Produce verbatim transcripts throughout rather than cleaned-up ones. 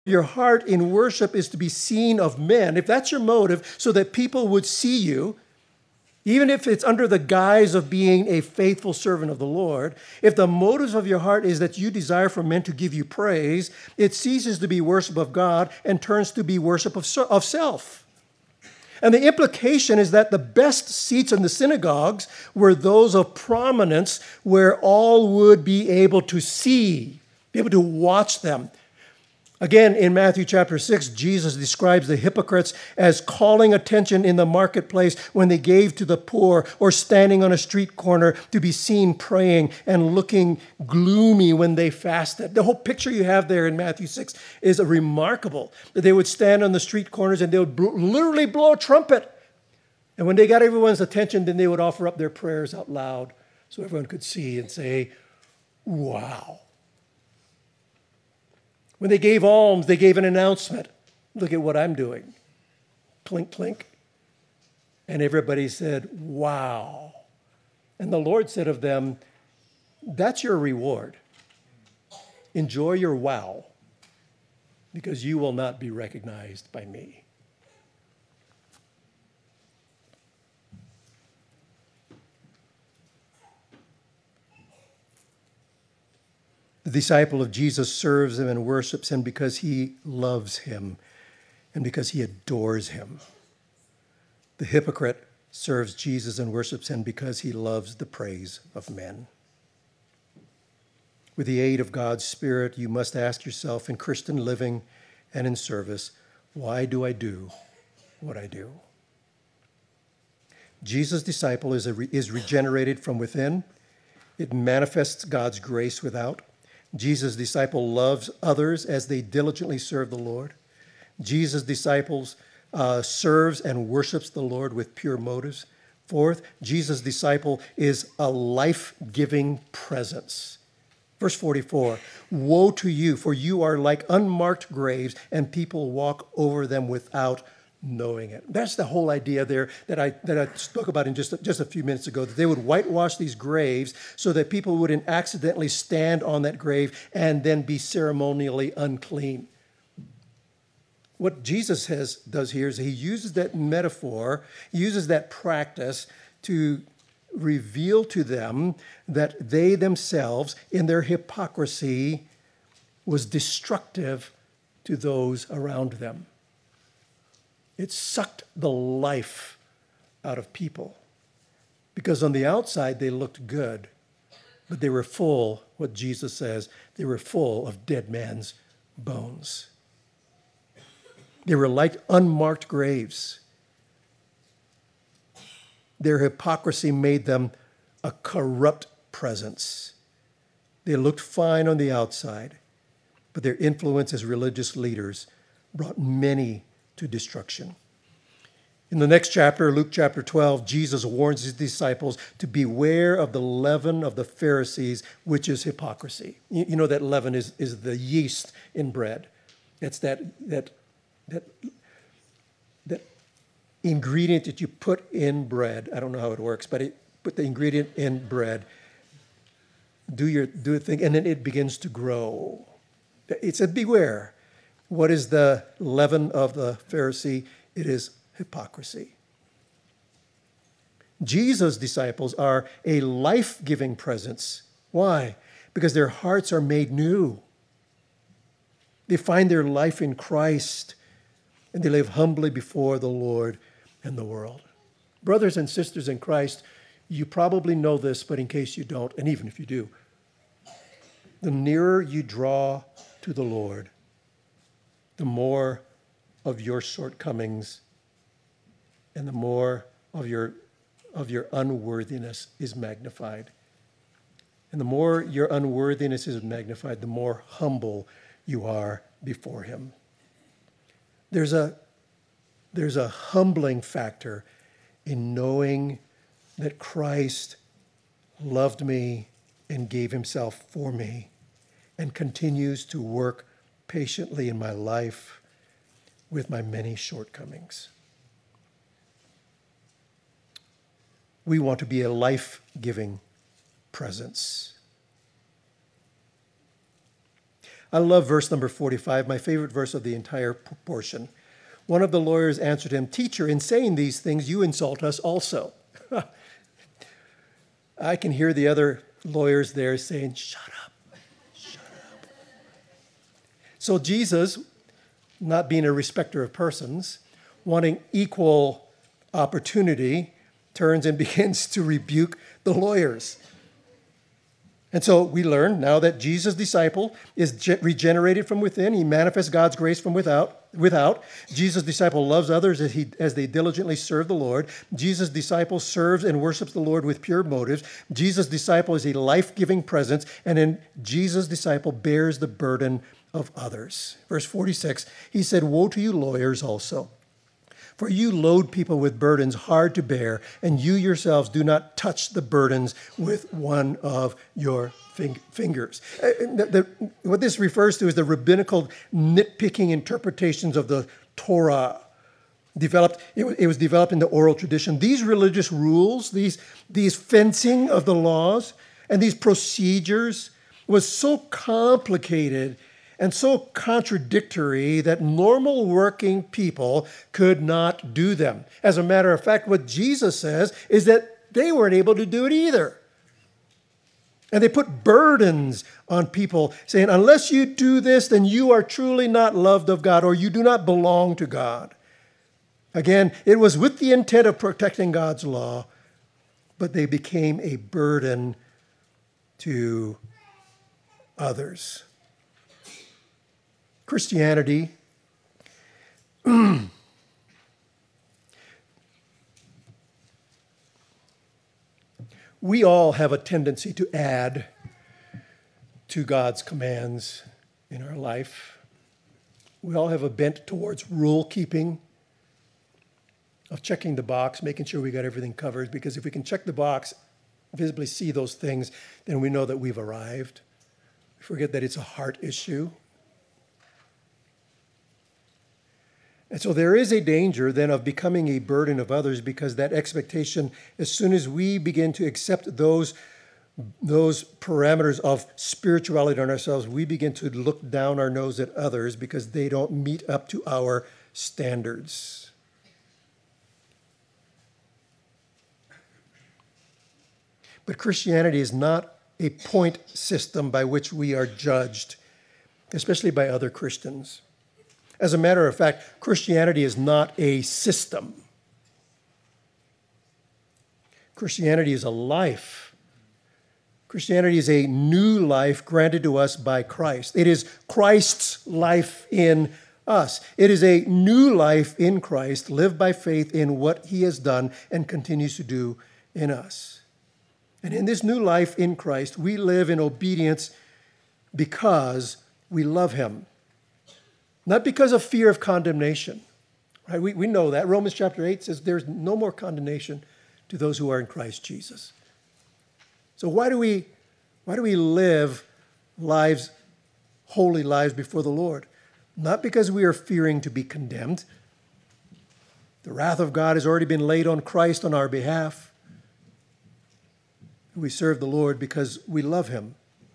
your heart in worship is to be seen of men, if that's your motive, so that people would see you, even if it's under the guise of being a faithful servant of the Lord, if the motives of your heart is that you desire for men to give you praise, it ceases to be worship of God and turns to be worship of, of self. And the implication is that the best seats in the synagogues were those of prominence where all would be able to see, be able to watch them. Again, in Matthew chapter six, Jesus describes the hypocrites as calling attention in the marketplace when they gave to the poor, or standing on a street corner to be seen praying and looking gloomy when they fasted. The whole picture you have there in Matthew six is remarkable. That they would stand on the street corners and they would bl- literally blow a trumpet. And when they got everyone's attention, then they would offer up their prayers out loud so everyone could see and say, wow. When they gave alms, they gave an announcement. Look at what I'm doing. Clink, clink. And everybody said, wow. And the Lord said of them, that's your reward. Enjoy your wow, because you will not be recognized by me. The disciple of Jesus serves him and worships him because he loves him and because he adores him. The hypocrite serves Jesus and worships him because he loves the praise of men. With the aid of God's Spirit, you must ask yourself in Christian living and in service, why do I do what I do? Jesus' disciple is, a, is regenerated from within. It manifests God's grace without. Jesus' disciple loves others as they diligently serve the Lord. Jesus' disciples uh, serves and worships the Lord with pure motives. Fourth, Jesus' disciple is a life-giving presence. Verse forty-four, woe to you, for you are like unmarked graves, and people walk over them without knowing it. That's the whole idea there that I that I spoke about in just, just a few minutes ago, that they would whitewash these graves so that people wouldn't accidentally stand on that grave and then be ceremonially unclean. What Jesus has, does here is he uses that metaphor, he uses that practice to reveal to them that they themselves, in their hypocrisy, was destructive to those around them. It sucked the life out of people because on the outside they looked good, but they were full, what Jesus says, they were full of dead man's bones. They were like unmarked graves. Their hypocrisy made them a corrupt presence. They looked fine on the outside, but their influence as religious leaders brought many to destruction. In the next chapter, Luke chapter twelve, Jesus warns his disciples to beware of the leaven of the Pharisees, which is hypocrisy. You, you know that leaven is, is the yeast in bread. It's that, that, that, that ingredient that you put in bread. I don't know how it works, but it, put the ingredient in bread, do your do a thing, and then it begins to grow. It said beware. What is the leaven of the Pharisee? It is hypocrisy. Jesus' disciples are a life-giving presence. Why? Because their hearts are made new. They find their life in Christ, and they live humbly before the Lord and the world. Brothers and sisters in Christ, you probably know this, but in case you don't, and even if you do, the nearer you draw to the Lord, the more of your shortcomings and the more of your, of your unworthiness is magnified. And the more your unworthiness is magnified, the more humble you are before him. There's a, there's a humbling factor in knowing that Christ loved me and gave himself for me and continues to work patiently in my life with my many shortcomings. We want to be a life-giving presence. I love verse number forty-five, my favorite verse of the entire portion. One of the lawyers answered him, "Teacher, in saying these things, you insult us also." I can hear the other lawyers there saying, "Shut up, shut up." So Jesus, not being a respecter of persons, wanting equal opportunity, turns and begins to rebuke the lawyers. And so we learn now that Jesus' disciple is ge- regenerated from within. He manifests God's grace from without. Without Jesus' disciple loves others as, he, as they diligently serve the Lord. Jesus' disciple serves and worships the Lord with pure motives. Jesus' disciple is a life-giving presence, and then Jesus' disciple bears the burden of others. Verse forty-six, he said, "Woe to you lawyers also, for you load people with burdens hard to bear, and you yourselves do not touch the burdens with one of your fingers." Uh, the, the, what this refers to is the rabbinical nitpicking interpretations of the Torah. Developed, it, it was developed in the oral tradition. These religious rules, these, these fencing of the laws, and these procedures was so complicated and so contradictory that normal working people could not do them. As a matter of fact, what Jesus says is that they weren't able to do it either. And they put burdens on people, saying, unless you do this, then you are truly not loved of God, or you do not belong to God. Again, it was with the intent of protecting God's law, but they became a burden to others. Christianity we all have a tendency to add to God's commands in our life. We all have a bent towards rule keeping, of checking the box, making sure we got everything covered, because if we can check the box, visibly see those things, then we know that we've arrived. We forget that it's a heart issue. And so there is a danger then of becoming a burden of others, because that expectation, as soon as we begin to accept those, those parameters of spirituality on ourselves, we begin to look down our nose at others because they don't meet up to our standards. But Christianity is not a point system by which we are judged, especially by other Christians. As a matter of fact, Christianity is not a system. Christianity is a life. Christianity is a new life granted to us by Christ. It is Christ's life in us. It is a new life in Christ, lived by faith in what he has done and continues to do in us. And in this new life in Christ, we live in obedience because we love him. Not because of fear of condemnation. Right? We, we know that. Romans chapter eight says there's no more condemnation to those who are in Christ Jesus. So why do we, why do we live lives, holy lives before the Lord? Not because we are fearing to be condemned. The wrath of God has already been laid on Christ on our behalf. We serve the Lord because we love him.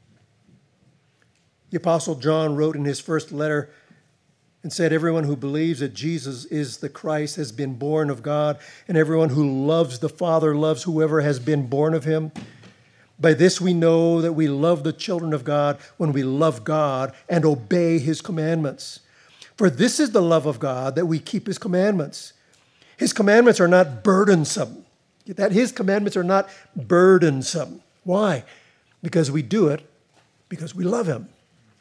The Apostle John wrote in his first letter and said, everyone who believes that Jesus is the Christ has been born of God, and everyone who loves the Father loves whoever has been born of him. By this we know that we love the children of God when we love God and obey his commandments. For this is the love of God, that we keep his commandments. His commandments are not burdensome. That his commandments are not burdensome. Why? Because we do it because we love him.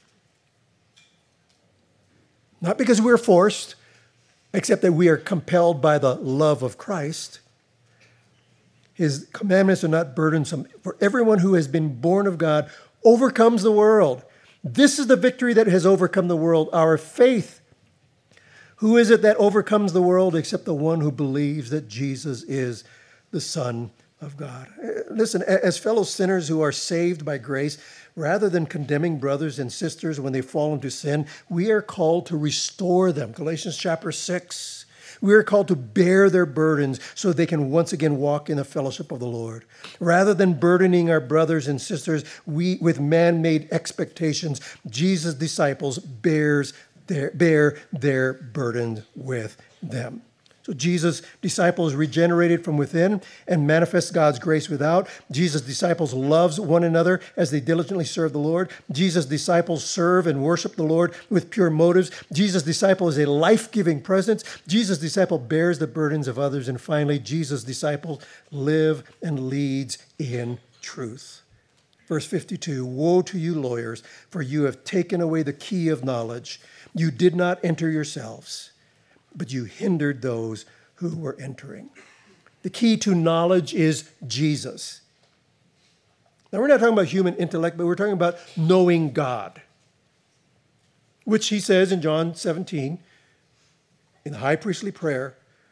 Not because we're forced, except that we are compelled by the love of Christ. His commandments are not burdensome. For everyone who has been born of God overcomes the world. This is the victory that has overcome the world, our faith. Who is it that overcomes the world except the one who believes that Jesus is the Son of God? Listen, as fellow sinners who are saved by grace, rather than condemning brothers and sisters when they fall into sin, we are called to restore them. Galatians chapter six. We are called to bear their burdens so they can once again walk in the fellowship of the Lord. Rather than burdening our brothers and sisters we with man-made expectations, Jesus' disciples bears their, bear their burden with them. So Jesus' disciples regenerated from within and manifest God's grace without. Jesus' disciples loves one another as they diligently serve the Lord. Jesus' disciples serve and worship the Lord with pure motives. Jesus' disciple is a life-giving presence. Jesus' disciple bears the burdens of others. And finally, Jesus' disciples live and leads in truth. Verse fifty-two, woe to you lawyers, for you have taken away the key of knowledge. You did not enter yourselves, but you hindered those who were entering. The key to knowledge is Jesus. Now, we're not talking about human intellect, but we're talking about knowing God, which he says in John seventeen, in the high priestly prayer,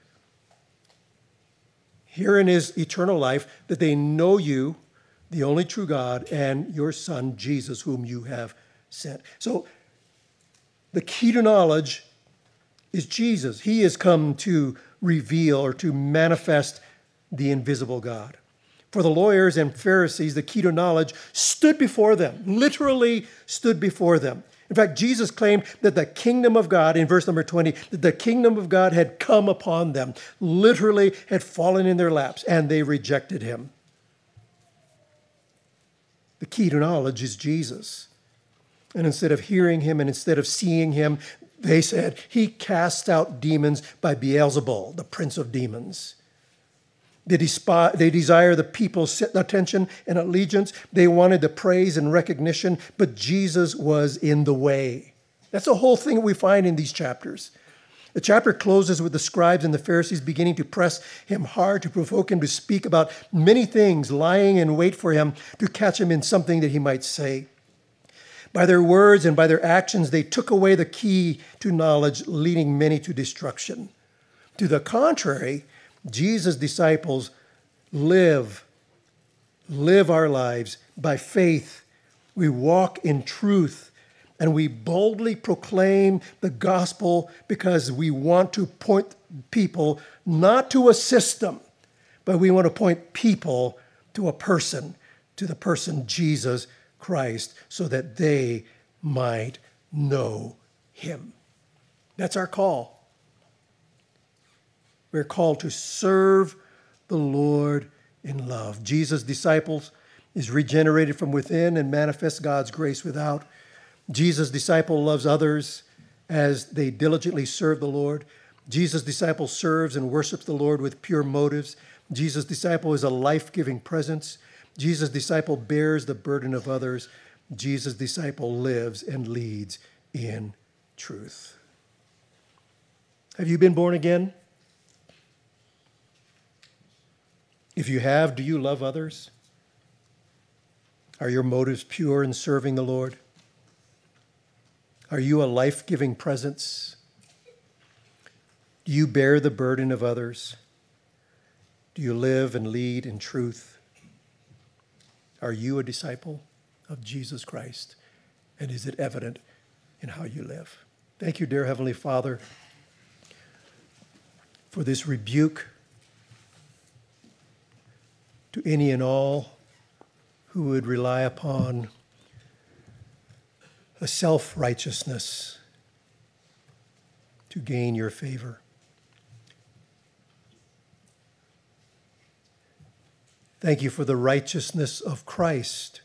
herein is eternal life, that they know you, the only true God, and your Son, Jesus, whom you have sent. So the key to knowledge is Jesus. He has come to reveal or to manifest the invisible God. For the lawyers and Pharisees, the key to knowledge stood before them, literally stood before them. In fact, Jesus claimed that the kingdom of God, in verse number twenty, that the kingdom of God had come upon them, literally had fallen in their laps, and they rejected him. The key to knowledge is Jesus. And instead of hearing him and instead of seeing him, they said, he casts out demons by Beelzebul, the prince of demons. They, despise, they desire the people's attention and allegiance. They wanted the praise and recognition, but Jesus was in the way. That's the whole thing we find in these chapters. The chapter closes with the scribes and the Pharisees beginning to press him hard, to provoke him to speak about many things, lying in wait for him to catch him in something that he might say. By their words and by their actions, they took away the key to knowledge, leading many to destruction. To the contrary, Jesus' disciples live, live our lives by faith. We walk in truth, and we boldly proclaim the gospel because we want to point people not to a system, but we want to point people to a person, to the person Jesus Christ, so that they might know him. That's our call. We're called to serve the Lord in love. Jesus' disciples is regenerated from within and manifests God's grace without. Jesus' disciple loves others as they diligently serve the Lord. Jesus' disciple serves and worships the Lord with pure motives. Jesus' disciple is a life-giving presence. Jesus' disciple bears the burden of others. Jesus' disciple lives and leads in truth. Have you been born again? If you have, do you love others? Are your motives pure in serving the Lord? Are you a life-giving presence? Do you bear the burden of others? Do you live and lead in truth? Are you a disciple of Jesus Christ? And is it evident in how you live? Thank you, dear Heavenly Father, for this rebuke to any and all who would rely upon a self-righteousness to gain your favor. Thank you for the righteousness of Christ.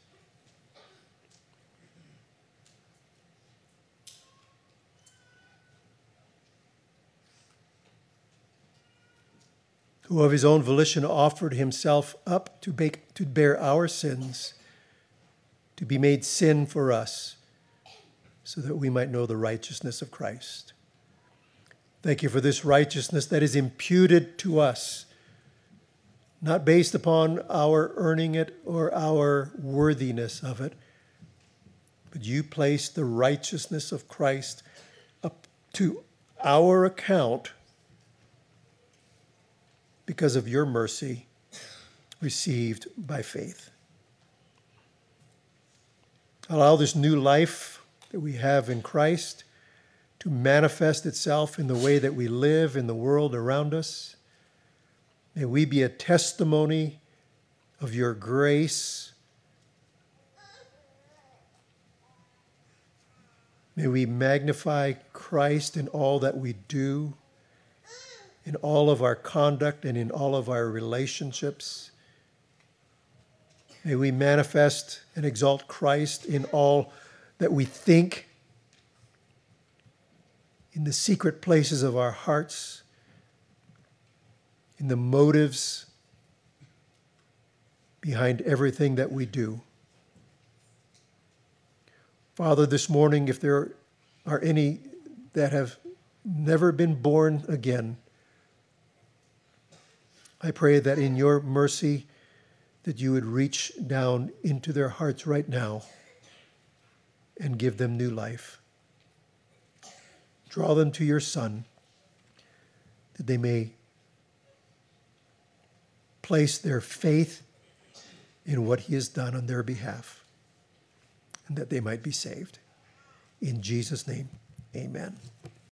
Who of his own volition offered himself up to, bake, to bear our sins, to be made sin for us, so that we might know the righteousness of Christ. Thank you for this righteousness that is imputed to us, not based upon our earning it or our worthiness of it, but you placed the righteousness of Christ up to our account because of your mercy received by faith. Allow this new life that we have in Christ to manifest itself in the way that we live in the world around us. May we be a testimony of your grace. May we magnify Christ in all that we do, in all of our conduct and in all of our relationships. May we manifest and exalt Christ in all that we think, in the secret places of our hearts, in the motives behind everything that we do. Father, this morning, if there are any that have never been born again, I pray that in your mercy that you would reach down into their hearts right now and give them new life. Draw them to your Son, that they may place their faith in what he has done on their behalf, and that they might be saved. In Jesus' name, amen.